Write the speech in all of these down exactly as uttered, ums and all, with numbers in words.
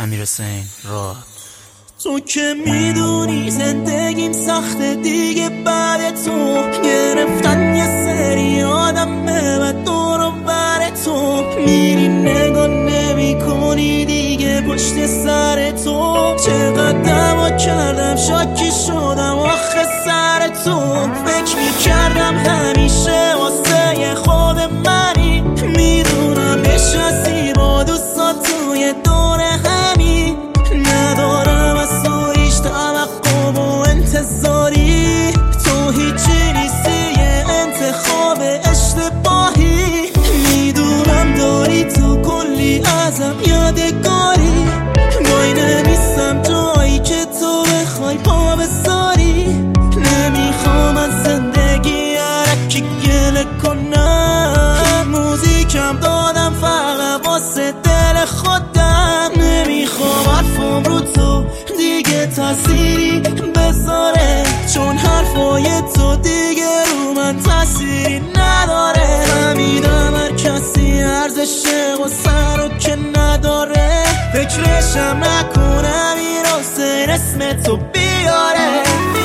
امیرحسین راد. تو که میدونی زندگیم سخته دیگه، بعد تو گرفتن یه سری آدم و دور و بر تو میری نگاه نمی کنی دیگه پشت سر تو. چقدر دعوا کردم شاکی شدم آخه سر تو. فکر میکردم همیشه واسه خود منی، میدونم نشستی با دوستان توی دور همی. ندارم از تو هیچ توقع و انتظاری، تو هیچی نیستی یه انتخاب اشتباهی. میدونم داری تو کلی ازم یادگاری، وای نمیستم جایی که تو بخوای پا بذاری. نمیخوام از زندگی عرکی گله کنم، موزیکم دادم فقط واسه دل خودم. نمیخوام حرفم رو تو دیگه تأثیری بذاره، چون حرفای تو دیگه رو من تأثیری نداره. فهمیدم هر کسی ارزش غصه رو که نداره، فکرشم نکنم این حسین اسم تو بیاره.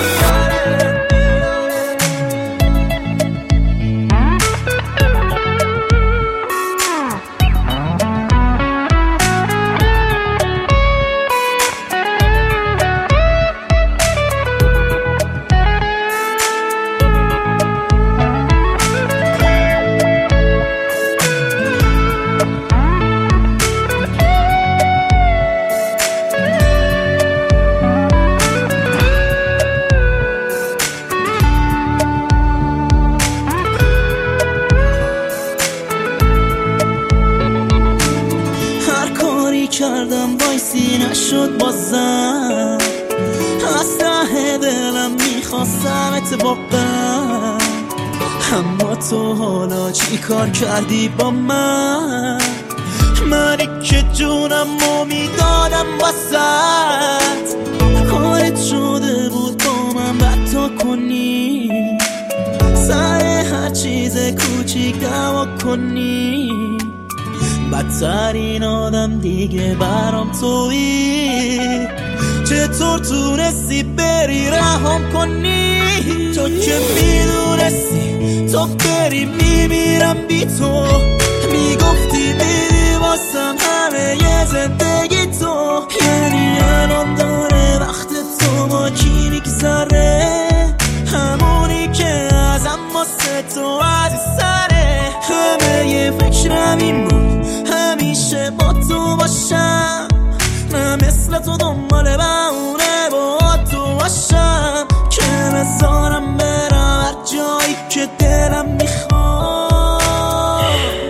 کردم وایسی نشد بازم، از ته دلم میخواستمت واقعا. اما تو حالا چی کار کردی با من؟ منی که جونم رو میدادم واسد، کارت شده بود با من بد کنی، سر هر چیز کوچیک دعوا کنی. بدترین آدم دیگه برام تویی، چطور تونستی بری رهام کنی؟ تو که میدونستی تو بری میمیرم بی تو، میگفتی میری واسم همه یه زندگی تو. یعنی الان داره وقت تو با کی میگذره، همونی که ازم واسه تو عزیز سره. همه یه فکرم این بود همیشه با تو باشم، نه مثل تو دنبال بهونه با تو باشم، که بذارم برم هر جایی که دلم میخواد.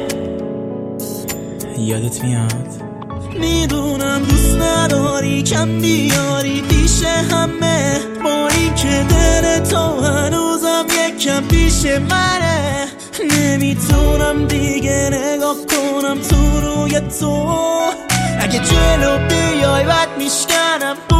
یادت میاد؟ میدونم دوست نداری کم بیاری پیش همه، با این که دل تو هنوزم یکم پیش منه. نمیتونم دیگه نگاه کنم تو روی تو، اگه جلو بیای بد میشکنم.